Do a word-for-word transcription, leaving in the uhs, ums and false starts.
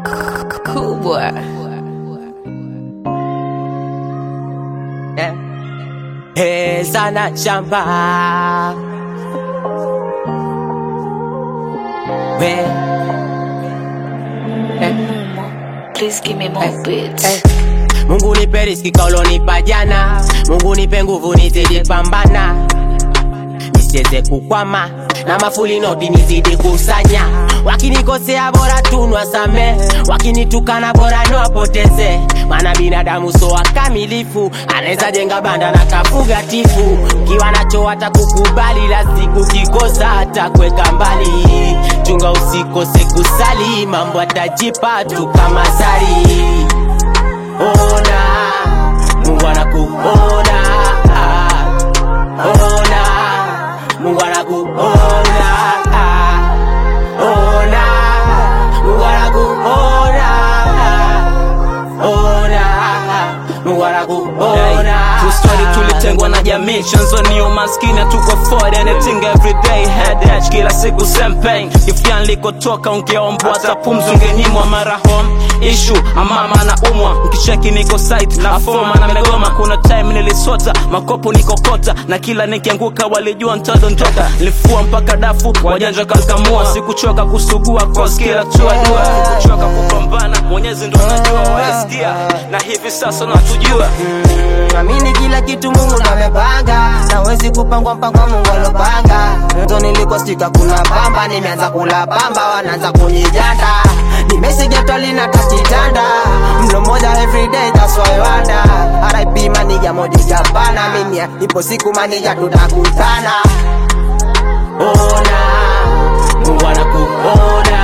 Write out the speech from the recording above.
Cool boy. Yeah. Hey, sana shamba. Where? Hey. Please give me more hey. beats. Hey. Mungu nipe riziki kaulonipa jana. Mungu nipe nguvu nizidi pambana. Nisiweze kukwama na mafuli noti nizidi kusanya. Wakinikosea bora tunwasame, wakinitukana bora niwapoteze. Maana binadamu so wakamilifu, anaweza jenga banda na kafuga tifu. Kiwa nacho hata kukubali, la siku kikosa hata kweka mbali. Chunga usikose kusali, mambo atajipa tu kama zari. Ona, Mungu anakuona. Ona, Mungu anakuona. Ona, Mungu anakuona. Ona, Mungu anakuona. Story tulitengwa na jamii, chanzo ni umaskini, tuko afford anything every day, headache kila siku same pain. Kifian liko toka ungeombwa hata pumzi ungenyimwa mara home issue, amama na umwa ukicheki niko site na forma na megoma. Kuna time nilisota makopo nikokota, na kila nikianguka walijua nitadondoka. Nilifua mpaka dafu wajanja kalkamua, sikuchoka kusugua cause kila tua dua. Kuchoka kupambana Mwenyezi ndo anajua waisikia, na hivi sasa natujua. Amini kila kitu Mungu amepanga, na wezi kupangwa mpangwa Mungu alopanga. Mto nilikuwa stika kuna pamba, nimeanza kula pamba wanaanza kunijanda. Nimesijata lina tatitanda, mlo moja everyday that's why I wonder. R I P manija modi Japana, mimi ipo siku manija tutakutana. Ona, Mungu anakuona.